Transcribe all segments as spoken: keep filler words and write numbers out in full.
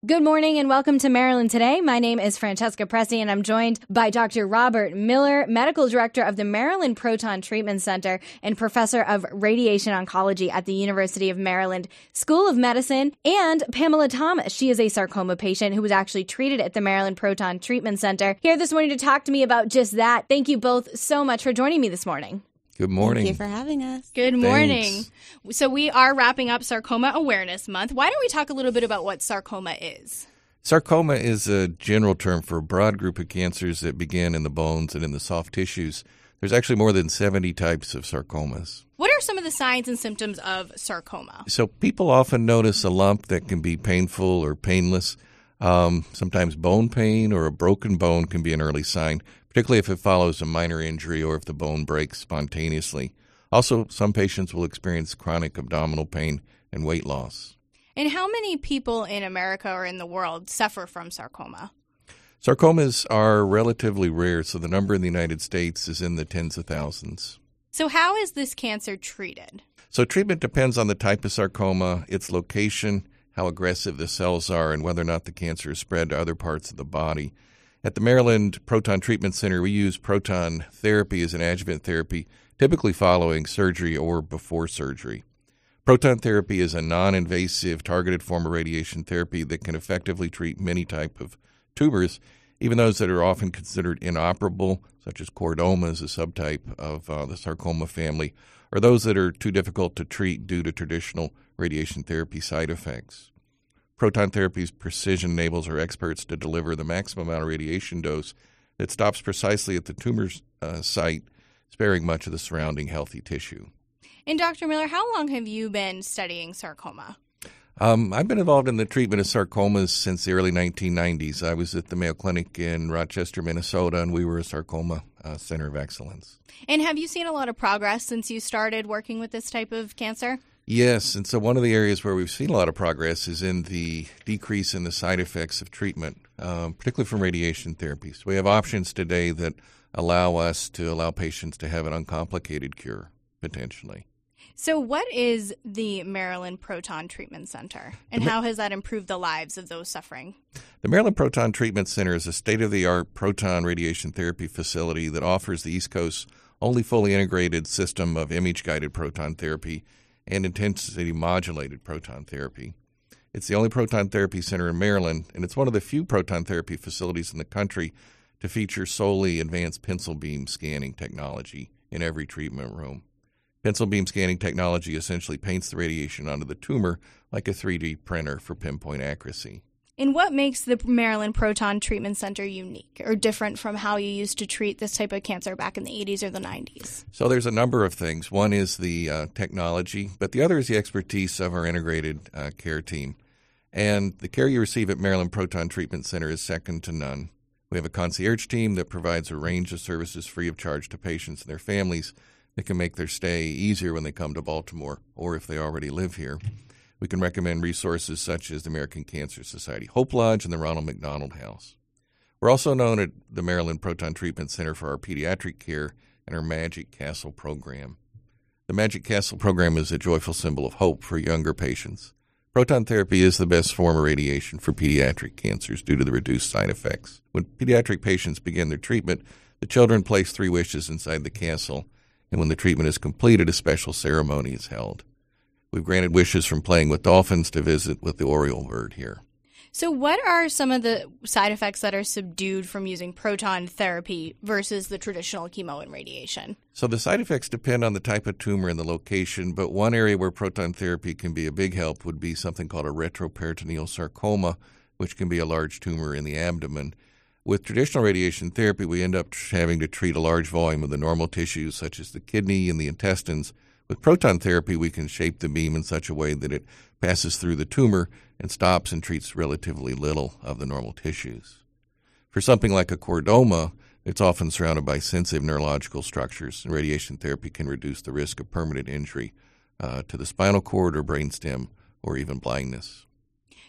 Good morning and welcome to Maryland Today. My name is Francesca Presti and I'm joined by Doctor Robert Miller, Medical Director of the Maryland Proton Treatment Center and Professor of Radiation Oncology at the University of Maryland School of Medicine, and Pamela Thomas. She is a sarcoma patient who was actually treated at the Maryland Proton Treatment Center. Here this morning to talk to me about just that. Thank you both so much for joining me this morning. Good morning. Thank you for having us. Good morning. Thanks. So we are wrapping up Sarcoma Awareness Month. Why don't we talk a little bit about what sarcoma is? Sarcoma is a general term for a broad group of cancers that begin in the bones and in the soft tissues. There's actually more than seventy types of sarcomas. What are some of the signs and symptoms of sarcoma? So people often notice a lump that can be painful or painless. Um, sometimes bone pain or a broken bone can be an early sign, particularly if it follows a minor injury or if the bone breaks spontaneously. Also, some patients will experience chronic abdominal pain and weight loss. And how many people in America or in the world suffer from sarcoma? Sarcomas are relatively rare, so the number in the United States is in the tens of thousands. So how is this cancer treated? So treatment depends on the type of sarcoma, its location, how aggressive the cells are, and whether or not the cancer is spread to other parts of the body. At the Maryland Proton Treatment Center, we use proton therapy as an adjuvant therapy, typically following surgery or before surgery. Proton therapy is a non-invasive, targeted form of radiation therapy that can effectively treat many types of tumors, even those that are often considered inoperable, such as chordomas, a subtype of uh, the sarcoma family, or those that are too difficult to treat due to traditional radiation therapy side effects. Proton therapy's precision enables our experts to deliver the maximum amount of radiation dose that stops precisely at the tumor uh, site, sparing much of the surrounding healthy tissue. And Doctor Miller, how long have you been studying sarcoma? Um, I've been involved in the treatment of sarcomas since the early nineteen nineties. I was at the Mayo Clinic in Rochester, Minnesota, and we were a sarcoma uh, center of excellence. And have you seen a lot of progress since you started working with this type of cancer? Yes, and so one of the areas where we've seen a lot of progress is in the decrease in the side effects of treatment, um, particularly from radiation therapy. So we have options today that allow us to allow patients to have an uncomplicated cure, potentially. So what is the Maryland Proton Treatment Center, and how has that improved the lives of those suffering? The Maryland Proton Treatment Center is a state-of-the-art proton radiation therapy facility that offers the East Coast's only fully integrated system of image-guided proton therapy and intensity-modulated proton therapy. It's the only proton therapy center in Maryland, and it's one of the few proton therapy facilities in the country to feature solely advanced pencil beam scanning technology in every treatment room. Pencil beam scanning technology essentially paints the radiation onto the tumor like a three D printer for pinpoint accuracy. And what makes the Maryland Proton Treatment Center unique or different from how you used to treat this type of cancer back in the eighties or the nineties? So there's a number of things. One is the uh, technology, but the other is the expertise of our integrated uh, care team. And the care you receive at Maryland Proton Treatment Center is second to none. We have a concierge team that provides a range of services free of charge to patients and their families that can make their stay easier when they come to Baltimore or if they already live here. We can recommend resources such as the American Cancer Society Hope Lodge and the Ronald McDonald House. We're also known at the Maryland Proton Treatment Center for our pediatric care and our Magic Castle program. The Magic Castle program is a joyful symbol of hope for younger patients. Proton therapy is the best form of radiation for pediatric cancers due to the reduced side effects. When pediatric patients begin their treatment, the children place three wishes inside the castle, and when the treatment is completed, a special ceremony is held. We've granted wishes from playing with dolphins to visit with the oriole bird here. So what are some of the side effects that are subdued from using proton therapy versus the traditional chemo and radiation? So the side effects depend on the type of tumor and the location, but one area where proton therapy can be a big help would be something called a retroperitoneal sarcoma, which can be a large tumor in the abdomen. With traditional radiation therapy, we end up having to treat a large volume of the normal tissues, such as the kidney and the intestines. With proton therapy, we can shape the beam in such a way that it passes through the tumor and stops and treats relatively little of the normal tissues. For something like a chordoma, it's often surrounded by sensitive neurological structures, and radiation therapy can reduce the risk of permanent injury uh, to the spinal cord or brainstem or even blindness.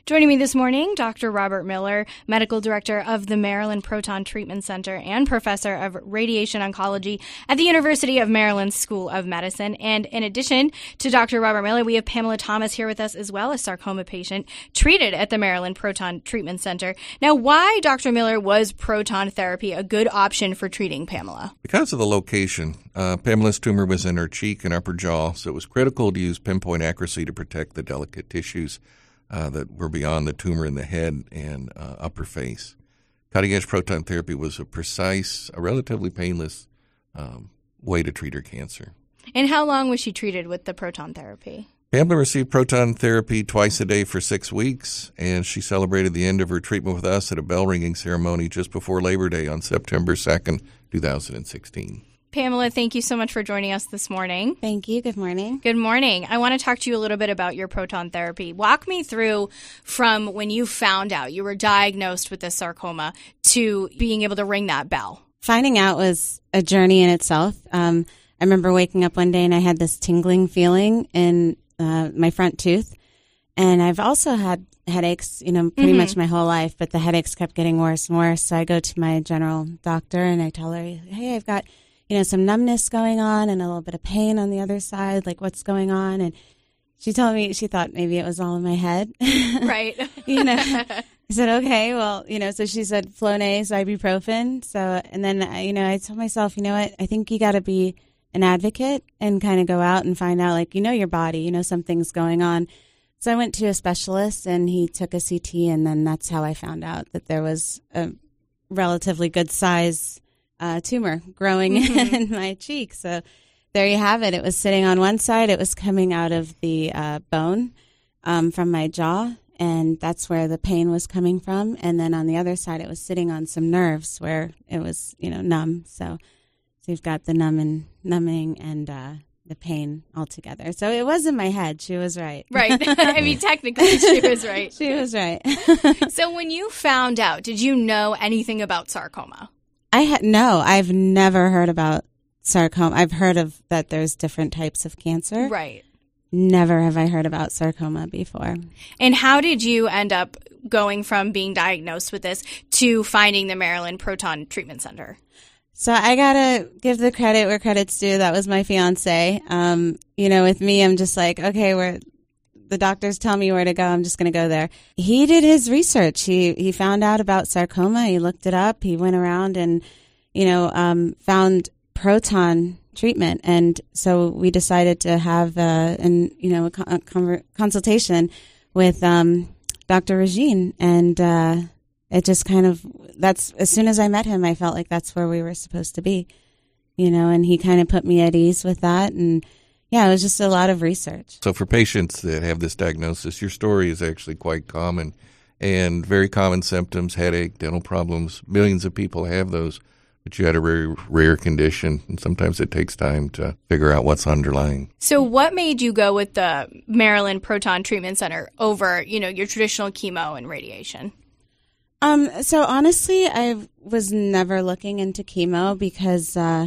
Joining me this morning, Doctor Robert Miller, Medical Director of the Maryland Proton Treatment Center and Professor of Radiation Oncology at the University of Maryland School of Medicine. And in addition to Doctor Robert Miller, we have Pamela Thomas here with us as well, a sarcoma patient treated at the Maryland Proton Treatment Center. Now, why, Doctor Miller, was proton therapy a good option for treating Pamela? Because of the location. Uh, Pamela's tumor was in her cheek and upper jaw, so it was critical to use pinpoint accuracy to protect the delicate tissues Uh, that were beyond the tumor in the head and uh, upper face. Cutting-edge proton therapy was a precise, a relatively painless um, way to treat her cancer. And how long was she treated with the proton therapy? Pamela received proton therapy twice a day for six weeks, and she celebrated the end of her treatment with us at a bell-ringing ceremony just before Labor Day on September second, two thousand sixteen. Pamela, thank you so much for joining us this morning. Thank you. Good morning. Good morning. I want to talk to you a little bit about your proton therapy. Walk me through from when you found out you were diagnosed with this sarcoma to being able to ring that bell. Finding out was a journey in itself. Um, I remember waking up one day and I had this tingling feeling in uh, my front tooth. And I've also had headaches, you know, pretty mm-hmm. much my whole life, but the headaches kept getting worse and worse. So I go to my general doctor and I tell her, hey, I've got you know, some numbness going on and a little bit of pain on the other side, like what's going on? And she told me she thought maybe it was all in my head. Right. you know, I said, okay, well, you know, so she said Flonase, ibuprofen. So, and then, you know, I told myself, you know what, I think you got to be an advocate and kind of go out and find out, like, you know, your body, you know, something's going on. So I went to a specialist and he took a C T, and then that's how I found out that there was a relatively good size Uh, tumor growing mm-hmm. in my cheek. So there you have it. It was sitting on one side. It was coming out of the uh, bone um, from my jaw, and that's where the pain was coming from. And then on the other side, it was sitting on some nerves where it was, you know, numb. So, so you've got the numbing, numbing and uh, the pain all together. So it was in my head. She was right. Right. I mean, technically, she was right. She was right. So when you found out, did you know anything about sarcoma? I had no, I've never heard about sarcoma. I've heard of that there's different types of cancer. Right. Never have I heard about sarcoma before. And how did you end up going from being diagnosed with this to finding the Maryland Proton Treatment Center? So I got to give the credit where credit's due. That was my fiance. Um, you know, with me, I'm just like, okay, we're the doctors tell me where to go. I'm just going to go there. He did his research. He he found out about sarcoma. He looked it up. He went around and, you know, um, found proton treatment. And so we decided to have uh, an you know a, con- a con- consultation with um, Doctor Regine, and uh, it just kind of that's as soon as I met him, I felt like that's where we were supposed to be, you know. And he kind of put me at ease with that, and yeah, it was just a lot of research. So for patients that have this diagnosis, your story is actually quite common, and very common symptoms, headache, dental problems. Millions of people have those, but you had a very rare condition, and sometimes it takes time to figure out what's underlying. So what made you go with the Maryland Proton Treatment Center over, you know, your traditional chemo and radiation? Um, so honestly, I was never looking into chemo because uh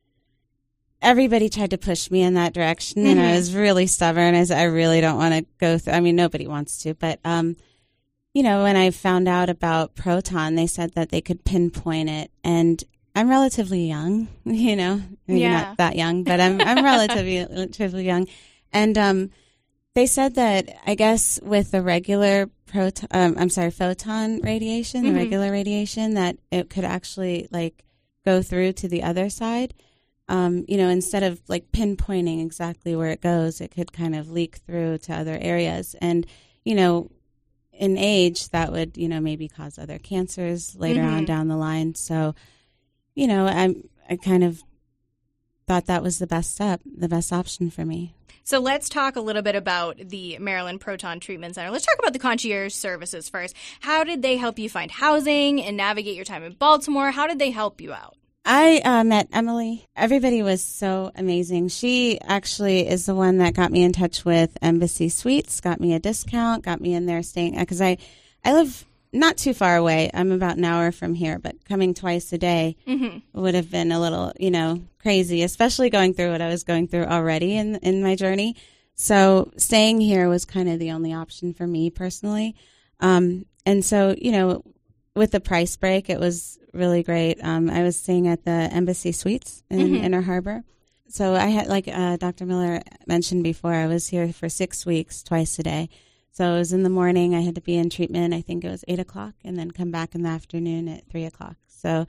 everybody tried to push me in that direction, and mm-hmm. I was really stubborn. I said, I really don't want to go through. I mean, nobody wants to, but, um, you know, when I found out about proton, they said that they could pinpoint it, and I'm relatively young, you know, maybe yeah. not that young, but I'm, I'm relatively, relatively young. And, um, they said that, I guess with the regular proton, um, I'm sorry, photon radiation, mm-hmm. the regular radiation, that it could actually like go through to the other side. Um, you know, instead of like pinpointing exactly where it goes, it could kind of leak through to other areas. And, you know, in age, that would, you know, maybe cause other cancers later mm-hmm. on down the line. So, you know, I I kind of thought that was the best step, the best option for me. So let's talk a little bit about the Maryland Proton Treatment Center. Let's talk about the concierge services first. How did they help you find housing and navigate your time in Baltimore? How did they help you out? I uh, met Emily. Everybody was so amazing. She actually is the one that got me in touch with Embassy Suites, got me a discount, got me in there staying, because I, I live not too far away. I'm about an hour from here, but coming twice a day mm-hmm. would have been a little, you know, crazy, especially going through what I was going through already in in my journey. So staying here was kind of the only option for me personally. Um, and so, you know, with the price break, it was really great. Um, I was staying at the Embassy Suites in mm-hmm. Inner Harbor. So I had, like uh, Doctor Miller mentioned before, I was here for six weeks, twice a day. So it was in the morning. I had to be in treatment. I think it was eight o'clock, and then come back in the afternoon at three o'clock. So,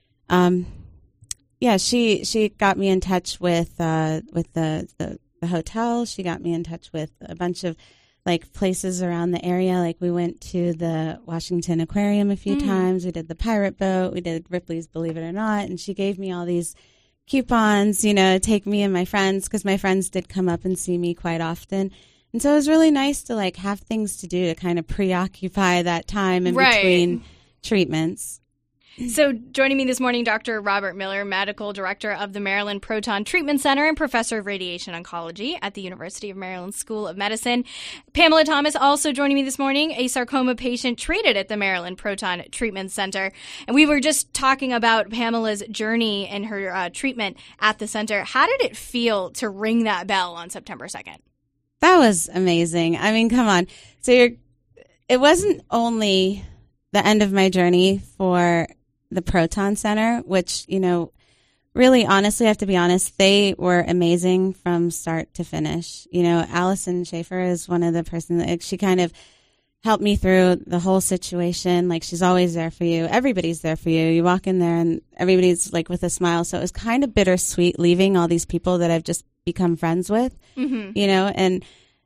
um, yeah, she she got me in touch with uh, with the, the the hotel. She got me in touch with a bunch of like places around the area. Like we went to the Washington Aquarium a few mm. times. We did the Pirate Boat. We did Ripley's Believe It or Not, and she gave me all these coupons, you know, take me and my friends, because my friends did come up and see me quite often. And so it was really nice to like have things to do to kind of preoccupy that time in right. between treatments. So joining me this morning, Doctor Robert Miller, Medical Director of the Maryland Proton Treatment Center and Professor of Radiation Oncology at the University of Maryland School of Medicine. Pamela Thomas also joining me this morning, a sarcoma patient treated at the Maryland Proton Treatment Center. And we were just talking about Pamela's journey and her uh, treatment at the center. How did it feel to ring that bell on September second? That was amazing. I mean, come on. So you're, it wasn't only the end of my journey for the Proton Center, which, you know, really, honestly, I have to be honest, they were amazing from start to finish. You know, Allison Schaefer is one of the person that she kind of helped me through the whole situation. Like, she's always there for you. Everybody's there for you. You walk in there and everybody's like with a smile. So it was kind of bittersweet leaving all these people that I've just become friends with, mm-hmm. you know, and,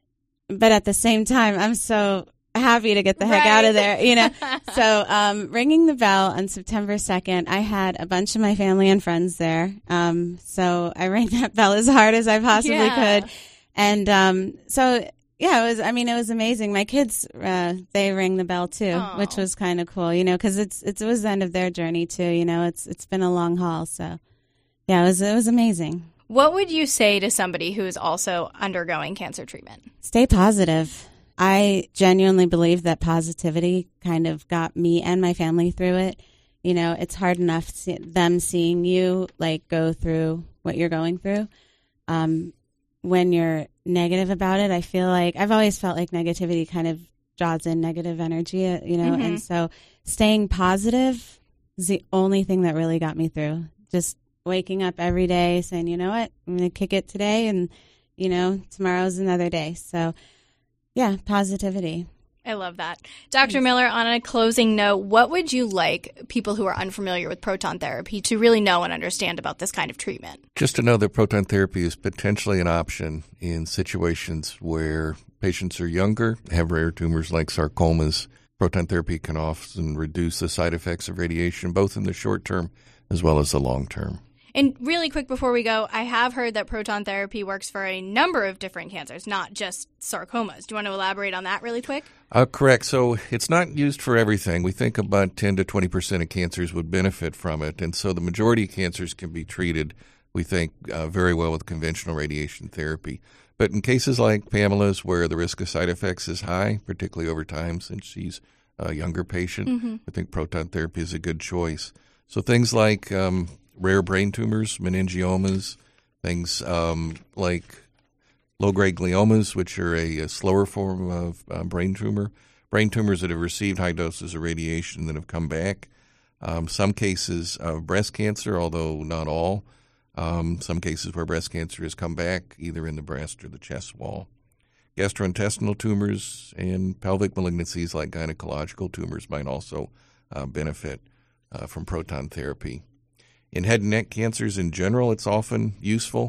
but at the same time, I'm so happy to get the heck right. out of there, you know. So um, ringing the bell on September second, I had a bunch of my family and friends there. Um, so I rang that bell as hard as I possibly yeah. could. And um, so, yeah, it was, I mean, it was amazing. My kids, uh, they rang the bell too, Aww. Which was kind of cool, you know, because it's, it's, it was the end of their journey too, you know. It's It's been a long haul. So, yeah, it was, it was amazing. What would you say to somebody who is also undergoing cancer treatment? Stay positive. I genuinely believe that positivity kind of got me and my family through it. You know, it's hard enough see, them seeing you like go through what you're going through. Um, when you're negative about it, I feel like I've always felt like negativity kind of draws in negative energy, you know, mm-hmm. and so staying positive is the only thing that really got me through. Just waking up every day saying, you know what, I'm going to kick it today, and, you know, tomorrow's another day. So, yeah, positivity. I love that. Doctor Miller, on a closing note, what would you like people who are unfamiliar with proton therapy to really know and understand about this kind of treatment? Just to know that proton therapy is potentially an option in situations where patients are younger, have rare tumors like sarcomas. Proton therapy can often reduce the side effects of radiation, both in the short term as well as the long term. And really quick before we go, I have heard that proton therapy works for a number of different cancers, not just sarcomas. Do you want to elaborate on that really quick? Uh, correct. So it's not used for everything. We think about ten to twenty percent of cancers would benefit from it. And so the majority of cancers can be treated, we think, uh, very well with conventional radiation therapy. But in cases like Pamela's, where the risk of side effects is high, particularly over time since she's a younger patient, mm-hmm. I think proton therapy is a good choice. So things like um, rare brain tumors, meningiomas, things um, like low-grade gliomas, which are a, a slower form of uh, brain tumor, brain tumors that have received high doses of radiation that have come back, um, some cases of breast cancer, although not all, um, some cases where breast cancer has come back either in the breast or the chest wall. Gastrointestinal tumors and pelvic malignancies like gynecological tumors might also uh, benefit uh, from proton therapy. In head and neck cancers in general, it's often useful,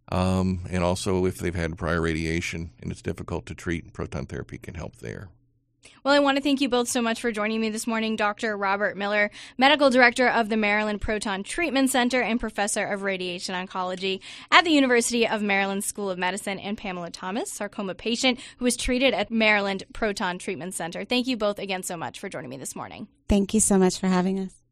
um, and also if they've had prior radiation and it's difficult to treat, proton therapy can help there. Well, I want to thank you both so much for joining me this morning, Doctor Robert Miller, Medical Director of the Maryland Proton Treatment Center and Professor of Radiation Oncology at the University of Maryland School of Medicine, and Pamela Thomas, sarcoma patient who was treated at Maryland Proton Treatment Center. Thank you both again so much for joining me this morning. Thank you so much for having us.